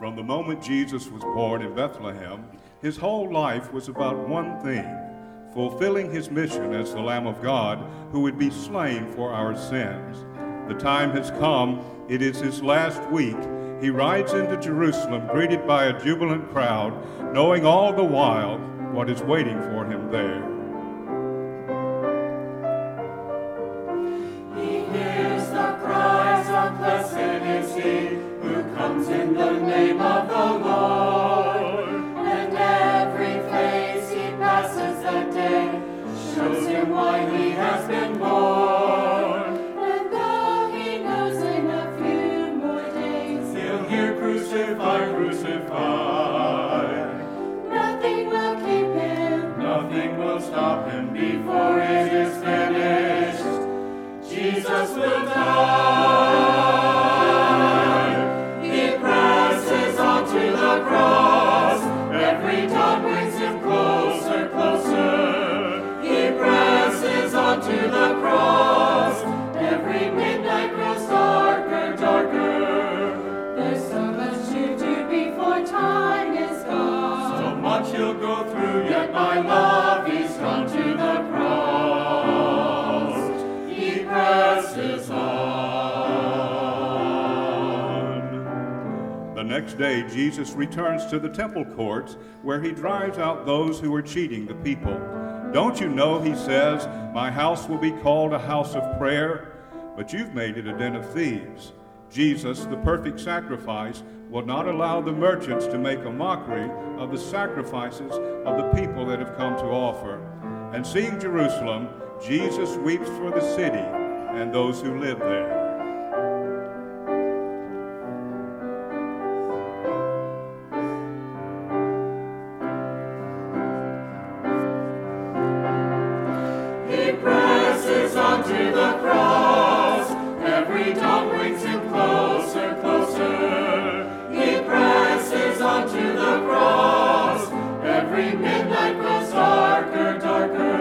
From the moment Jesus was born in Bethlehem, his whole life was about one thing: fulfilling his mission as the Lamb of God who would be slain for our sins. The time has come. It is his last week. He rides into Jerusalem greeted by a jubilant crowd, knowing all the while what is waiting for him there. He hears the cries of blessed is he who comes in the name of the Lord, and every face he passes that day shows him why he has been born. And though he knows in a few more days he'll hear crucify, crucify, nothing will keep him, nothing will stop him before it is finished. Jesus will die. He presses on to the cross. Every dawn brings him closer, closer. He presses on to the cross. Every midnight grows darker, darker. There's so much to do before time is gone. So much he'll go through, yet my love he's drawn to the cross. He presses on. The next day, Jesus returns to the temple courts where he drives out those who are cheating the people. Don't you know, he says, my house will be called a house of prayer, but you've made it a den of thieves. Jesus, the perfect sacrifice, will not allow the merchants to make a mockery of the sacrifices of the people that have come to offer. And seeing Jerusalem, Jesus weeps for the city and those who live there. He presses on to the cross. Every dawn brings him closer, closer. He presses on to the cross. Every midnight grows darker, darker.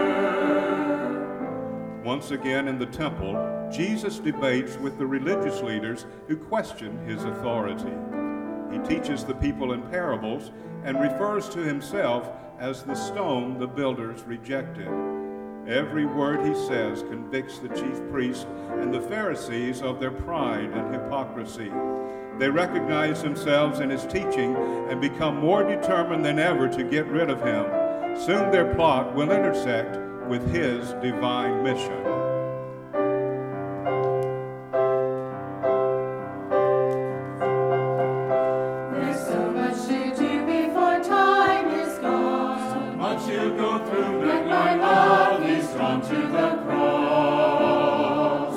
Once again in the temple, Jesus debates with the religious leaders who question his authority. He teaches the people in parables and refers to himself as the stone the builders rejected. Every word he says convicts the chief priests and the Pharisees of their pride and hypocrisy. They recognize themselves in his teaching and become more determined than ever to get rid of him. Soon their plot will intersect with his divine mission. There's so much to do before time is gone. So much he'll go through, yet my love is drawn to the cross.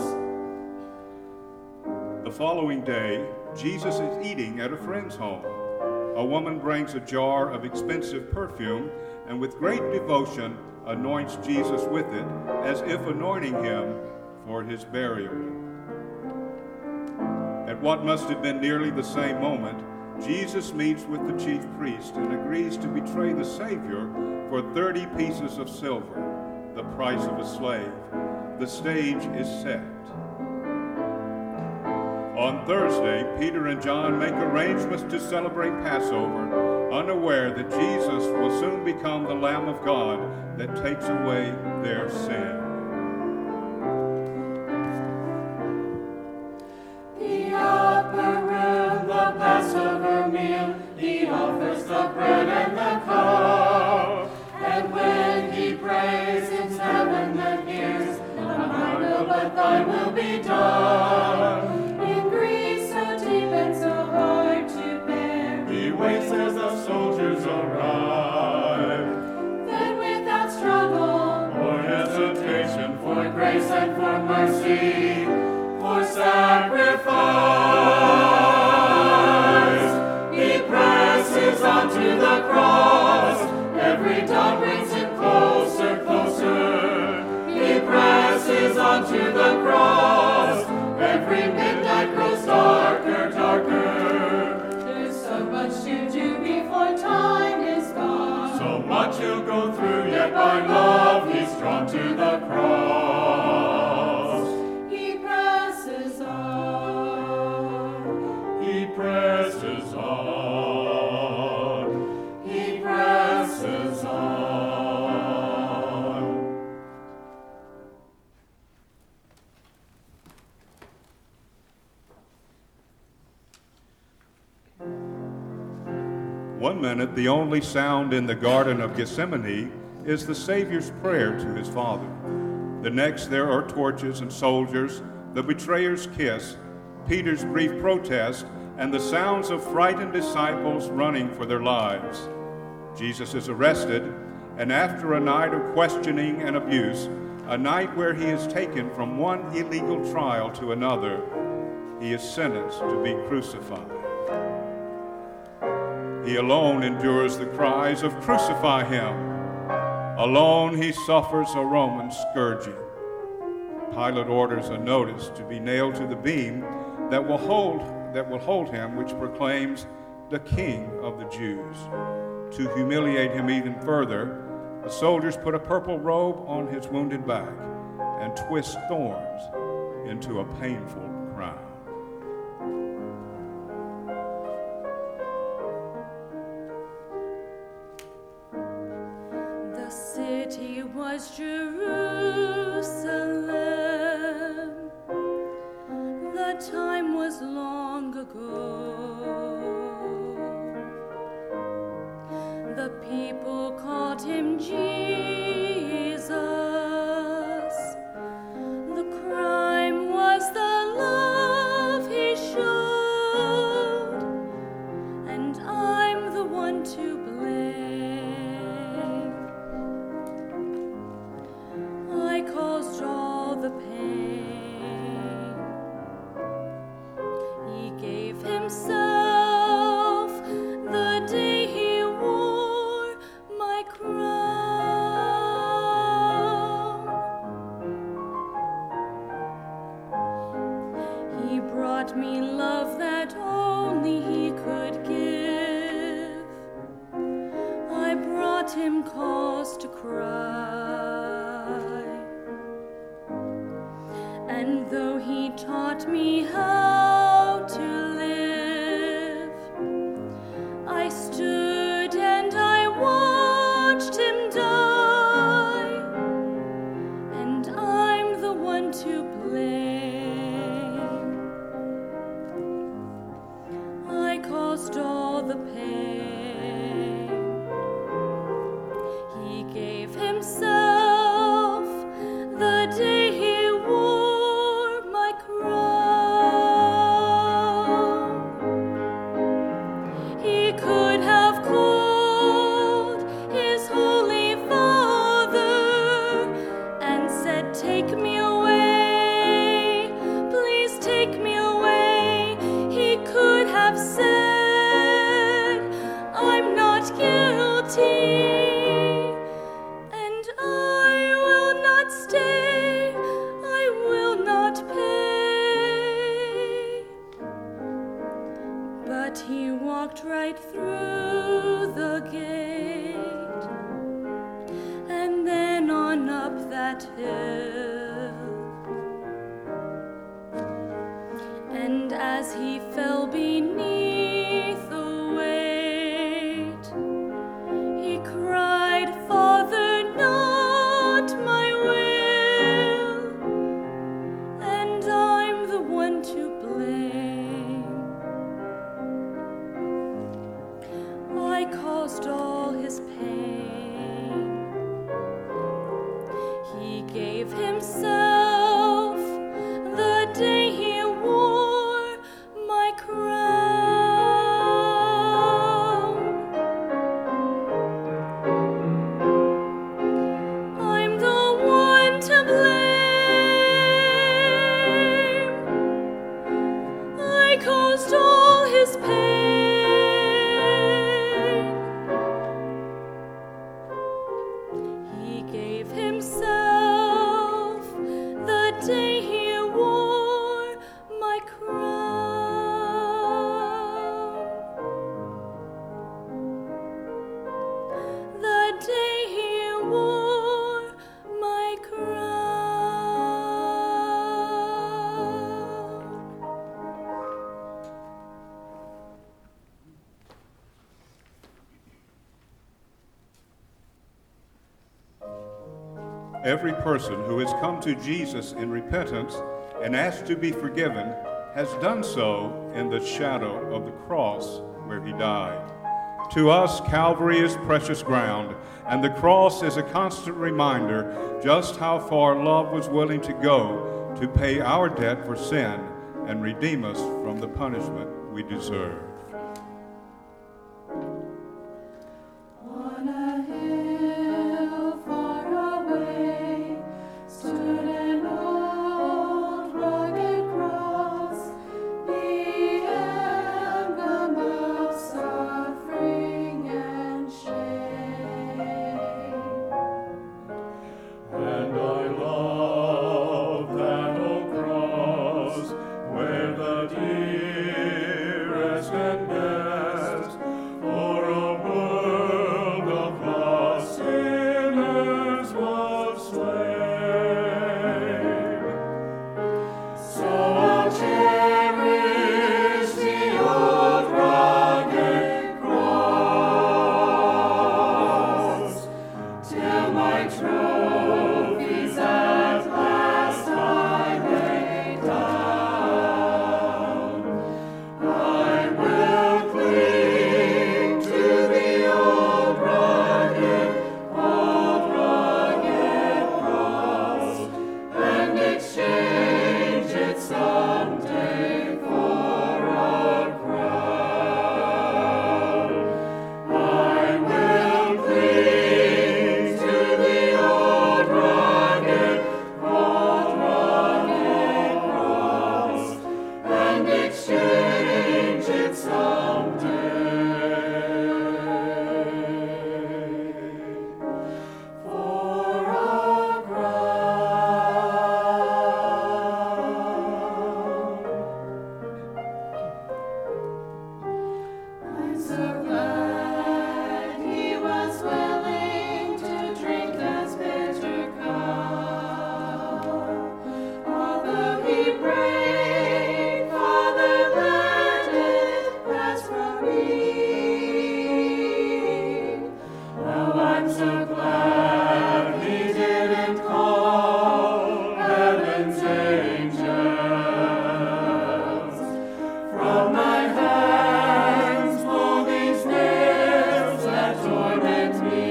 The following day, Jesus is eating at a friend's home. A woman brings a jar of expensive perfume and with great devotion anoints Jesus with it, as if anointing him for his burial. At what must have been nearly the same moment, Jesus meets with the chief priest and agrees to betray the Savior for 30 pieces of silver, the price of a slave. The stage is set. On Thursday, Peter and John make arrangements to celebrate Passover, unaware that Jesus will soon become the Lamb of God that takes away their sin. The upper room, the Passover meal, he offers the bread and the cup. And when he prays, it's heaven that hears, not my will but thy will be done. In grief so deep and so hard to bear, he waits as the soldiers arrive. Then without struggle or hesitation, for grace and for mercy, for sacrifice, he presses on to the cross. Every dawn brings him closer, closer. He presses on to the cross. Every midnight grows darker, darker. There's so much to do before time is gone. So much he'll go through, yet by love he's drawn to the cross. He presses on. He presses on. One minute, the only sound in the Garden of Gethsemane is the Savior's prayer to his Father. The next, there are torches and soldiers, the betrayer's kiss, Peter's brief protest, and the sounds of frightened disciples running for their lives. Jesus is arrested, and after a night of questioning and abuse, a night where he is taken from one illegal trial to another, he is sentenced to be crucified. He alone endures the cries of "Crucify him!" Alone he suffers a Roman scourging. Pilate orders a notice to be nailed to the beam that will hold him, which proclaims the King of the Jews. To humiliate him even further, the soldiers put a purple robe on his wounded back and twist thorns into a painful crown. The city was Jerusalem. The time was long ago. The people called him Jesus. The crime was the love he showed, and I'm the one to blame. I caused all the pain. He gave himself the day he wore my crown. He brought me love that only he could give. I brought him cause to cry. And though he taught me how to live, I stood and I watched him die, and I'm the one to blame. I caused all the pain. He gave himself the day he wore my crown. He could have called his holy Father and said, "Take me away, please take me away." He could have said, "I'm not guilty, and I will not stay, I will not pay." But he walked right through the gate, and then on up that hill. And as he fell beneath the weight, he cried, "Father, not my will," and I'm the one to blame. I caused all his pain. He gave himself the day he wore my crown. I'm the one to blame. I caused all his pain. He gave himself the day he wore my crown. The day he wore my crown. Every person who has come to Jesus in repentance and asked to be forgiven has done so in the shadow of the cross where he died. To us, Calvary is precious ground, and the cross is a constant reminder just how far love was willing to go to pay our debt for sin and redeem us from the punishment we deserve. On a hill far away stood an old rugged cross, the emblem of suffering and shame. And I love that old cross where the dearest and best for a world of lost sinners was slain. So I'll cherish the old rugged cross till my trophies at last I lay down. I will cling to the old rugged cross and exchange it someday for a crown. I will cling to the old rugged cross and exchange it someday for a crown. I'm so glad he was willing to drink this bitter cup. Although he prayed, Father, let it pass from me. Well, I'm so glad he didn't call heaven's angels. From my hands pull these nails that torment me.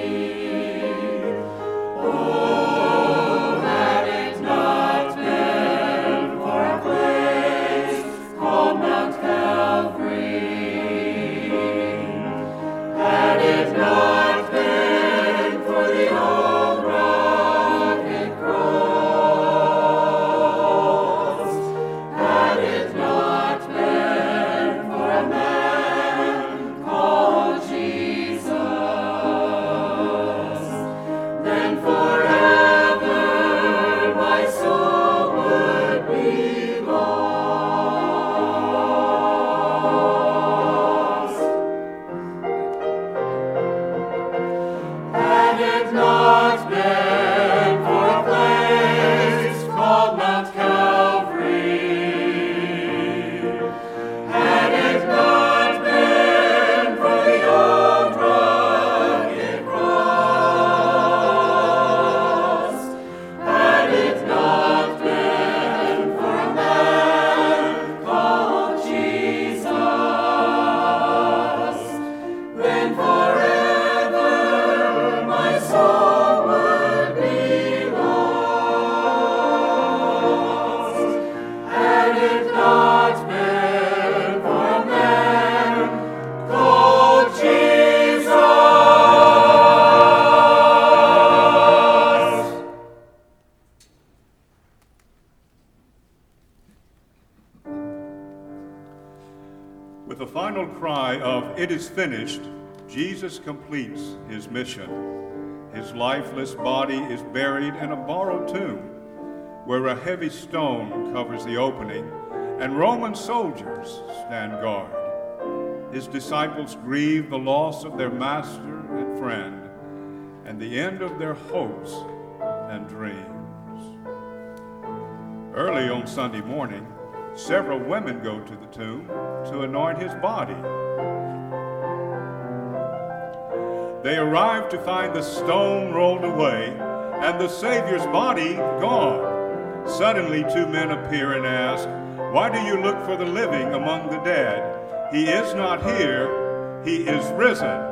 Oh, had it not been for a place called Mount Calvary, had it not been for the old rugged cross, had it not been for a man called Jesus, then forever my soul would be lost. Had it not been for a place called Mount Calvary, had it not been for the old rugged cross, had it not been for a man called Jesus, then forever my soul would be lost. Had it not been for a man called Jesus. With the final cry of "It is finished," Jesus completes his mission. His lifeless body is buried in a borrowed tomb, where a heavy stone covers the opening, and Roman soldiers stand guard. His disciples grieve the loss of their master and friend, and the end of their hopes and dreams. Early on Sunday morning, several women go to the tomb to anoint his body. They arrive to find the stone rolled away and the Savior's body gone. Suddenly, two men appear and ask, "Why do you look for the living among the dead? He is not here. He is risen.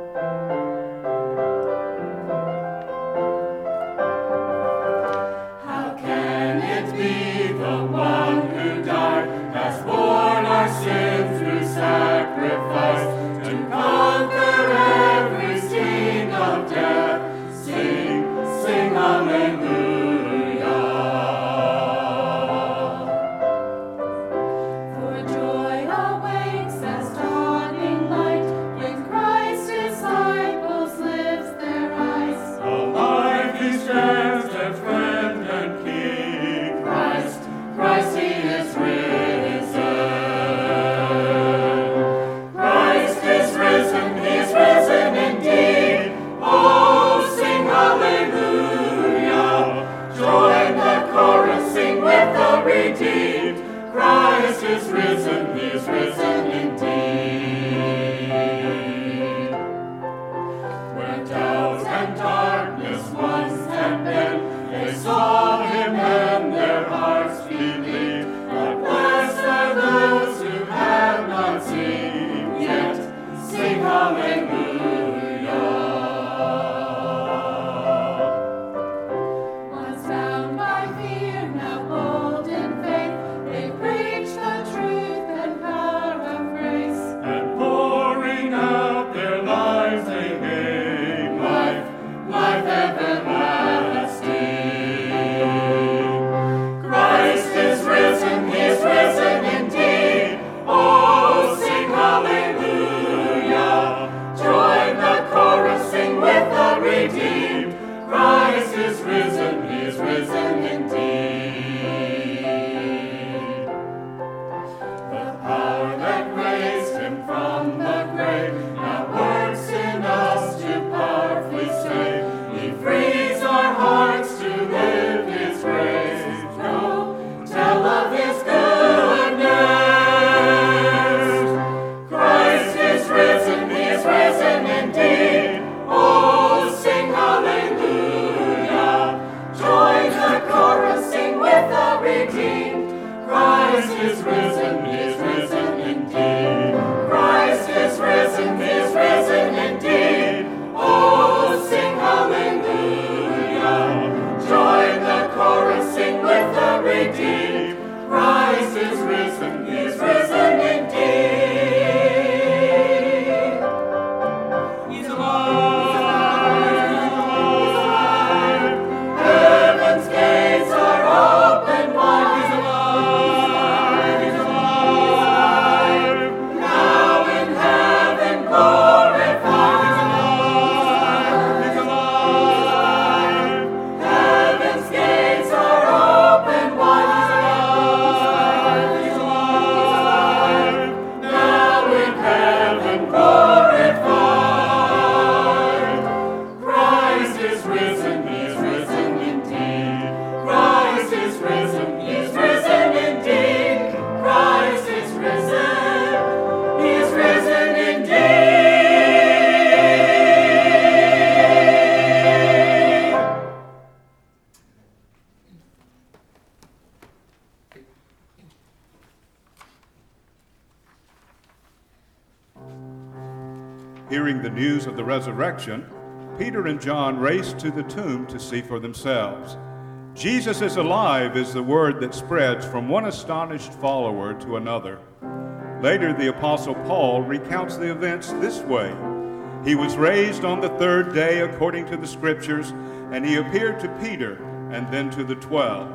Hearing the news of the resurrection, Peter and John raced to the tomb to see for themselves. Jesus is alive is the word that spreads from one astonished follower to another. Later, the Apostle Paul recounts the events this way. He was raised on the third day according to the Scriptures, and he appeared to Peter and then to the 12.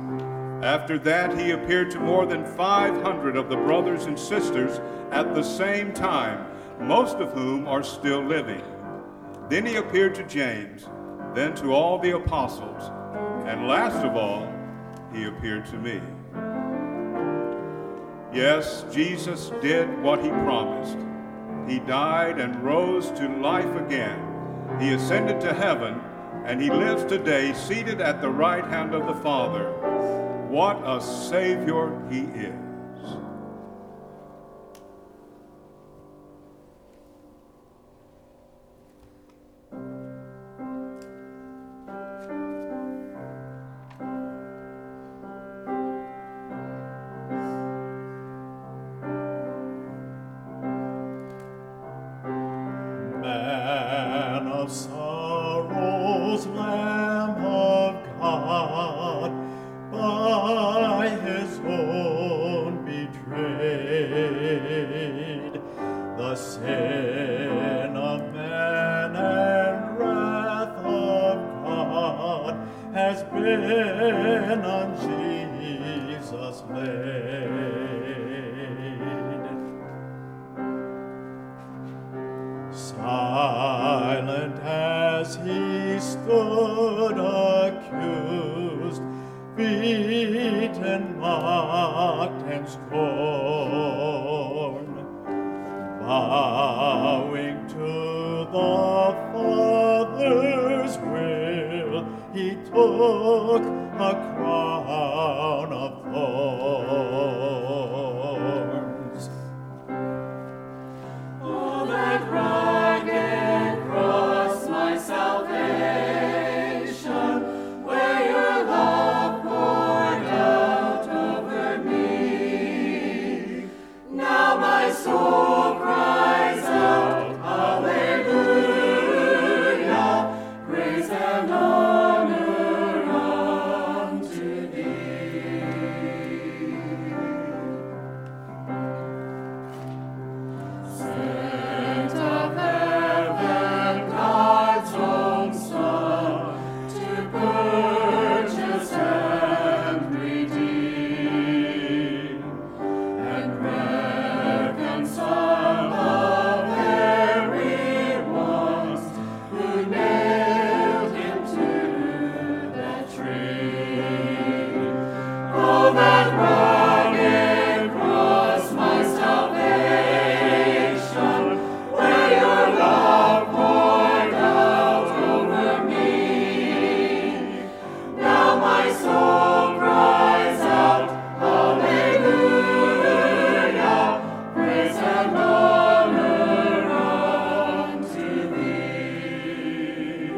After that, he appeared to more than 500 of the brothers and sisters at the same time, most of whom are still living. Then he appeared to James, then to all the apostles, and last of all, he appeared to me. Yes, Jesus did what he promised. He died and rose to life again. He ascended to heaven, and he lives today seated at the right hand of the Father. What a Savior he is. of sorrows, Lamb of God, by his own betrayed, the sin of man and wrath of God has been on Jesus laid. Silent as he stood accused, beaten, mocked, and scorned, bowing to the Father's will, he took a crown of thorns. Oh, that rugged cross, my salvation, where your love poured out over me. Now my soul cries out, Hallelujah, praise and honor unto thee. Sent of heaven, God's own Son, to purchase and redeem, and reconcile the very ones who nailed him to the tree. Oh, that rugged cross, my salvation, where your love poured out over me. Now my soul cries out, Hallelujah, praise and honor unto thee.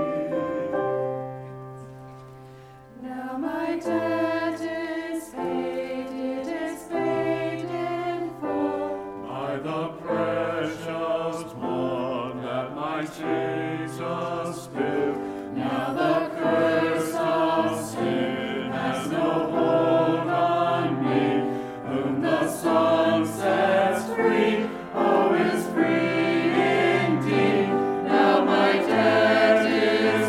Now my debt is paid, it is paid in full, by the precious blood that my Jesus spilled. Now the curse of sin has no hold on me, whom the Son sets free, oh, is free indeed. Now my debt is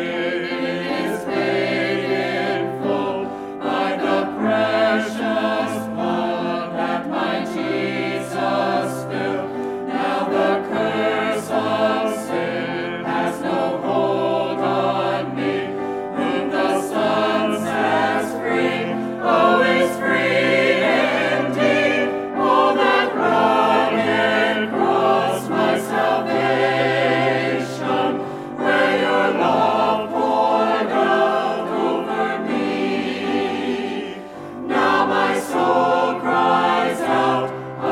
paid in full, by the precious blood that my Jesus spilled. Now the curse of sin has no hold on me, whom the Son sets free, oh, is free indeed. Oh, that rugged cross, my salvation, where your love poured out over me. Now my soul cries out,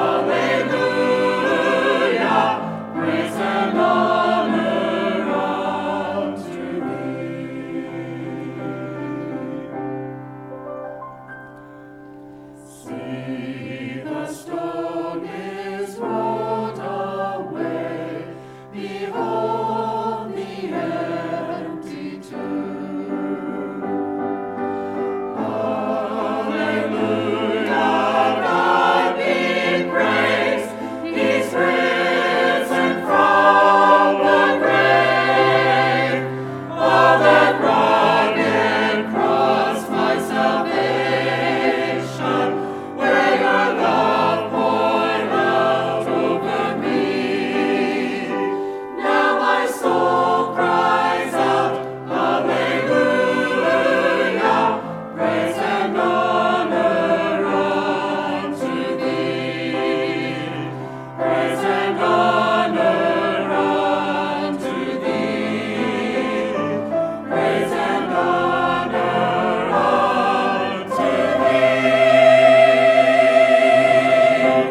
Hallelujah, praise and honor unto thee. See, the stone is rolled away, behold the empty tomb. Hallelujah, God be praised, he's risen from the grave. Oh, that rugged cross, my salvation, where your love poured out over me. Now my soul cries out, Hallelujah, praise and honor unto thee. Praise and honor unto thee. Praise and honor unto thee.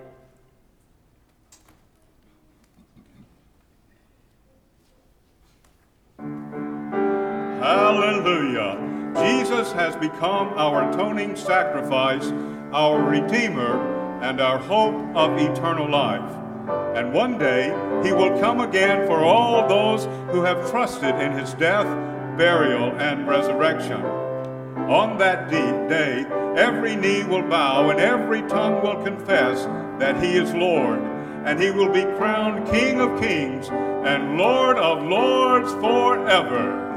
Hallelujah. Jesus has become our atoning sacrifice, our Redeemer, and our hope of eternal life. And one day He will come again for all those who have trusted in his death, burial, and resurrection. On that day, every knee will bow and every tongue will confess that he is Lord, and he will be crowned King of Kings and Lord of Lords forever.